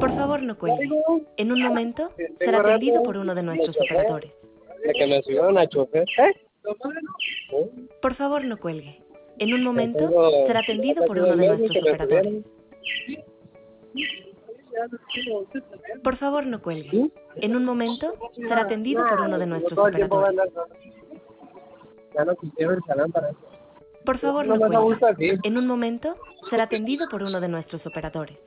Por favor, no cuelgue. En un momento será Tengo atendido rato, por uno de me nuestros chofer, operadores. de que me subieron a chofer. Por favor, no cuelgue. En un momento Tengo será atendido por casi uno un de mes y nuestros que me operadores. subieron. Por favor, no cuelgue. ¿Sí? En un momento será atendido por uno de Yo nuestros todo el tiempo voy a operadores. andar solo. Ya no quisiera el salón para eso. Por favor, No no más a cuelgue. gusto así. En un momento será atendido por uno de nuestros operadores.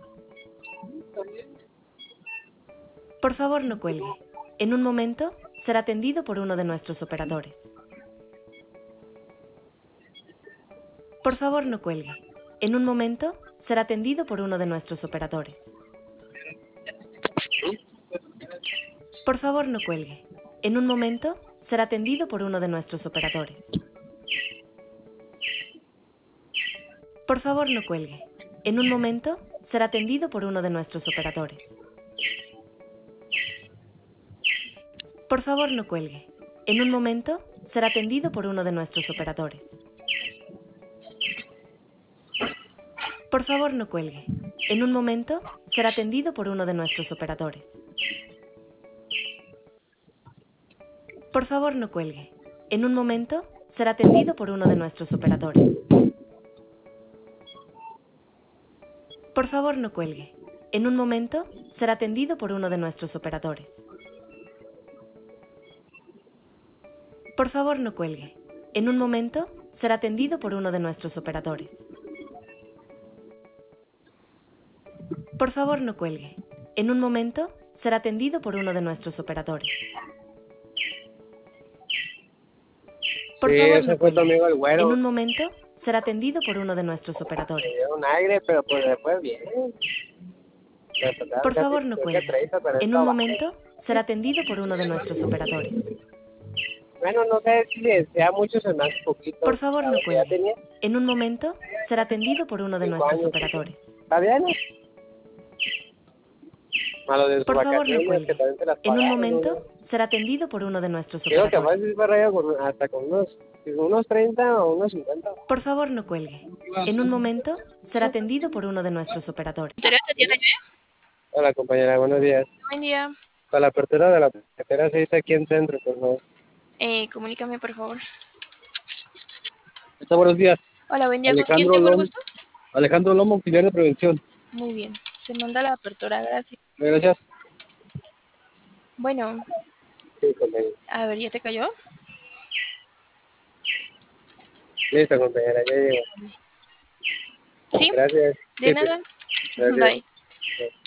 Por favor, no cuelgue. En un momento será atendido por uno de nuestros operadores. Por favor, no cuelgue. En un momento será atendido por uno de nuestros operadores. Por favor, no cuelgue. En un momento será atendido por uno de nuestros operadores. Por favor, no cuelgue. En un momento será atendido por uno de nuestros operadores. Por favor, no cuelgue. En un momento será atendido por uno de nuestros operadores. Por favor, no cuelgue. En un momento será atendido por uno de nuestros operadores. Por favor, no cuelgue. En un momento será atendido por uno de nuestros operadores. Por favor, no cuelgue. En un momento será atendido por uno de nuestros operadores. Por favor, no cuelgue. En un momento será atendido por uno de nuestros operadores. Por favor, no cuelgue. En un momento será atendido por uno de nuestros operadores. Por Sí, favor, ese no fue tu cuelgue. amigo el En güero. un momento será atendido por uno de nuestros Me operadores. dio un aire, pero pues después bien. Me tocaron Por casi favor, no creo que cuelgue. 30, pero En un estaba bajo. momento será atendido por uno de nuestros operadores. Bueno, no sé si sea mucho o más poquito. Por favor, A no lo que ya cuelgue. tenía En un momento será atendido por uno de 5 nuestros años. operadores. ¿Está bien? A lo de sus Por favor, no vacaciones, que cuelgue. también se las En un pagaron, ¿no? momento será atendido por uno de nuestros Digo que operadores. más es para allá hasta con unos 30 o unos 50. Por favor, no cuelgue. En un momento será atendido por uno de nuestros operadores. ¿Teresa tiene qué? Hola compañera, buenos días. Buen día. Para la apertura de la cartera se dice aquí en centro, por favor. Comunícame, por favor. Buenos días. Hola, buen día. ¿Con quién Alejandro tengo el Lomo, gusto? Alejandro Lomo, auxiliar de prevención. Muy bien. Se manda la apertura, gracias. Gracias. Bueno, Sí, compañera. a ver, ¿ya te cayó? Listo, compañera, ya llego. ¿Sí? Gracias. De Sí, sí. nada. Gracias. Bye. Sí.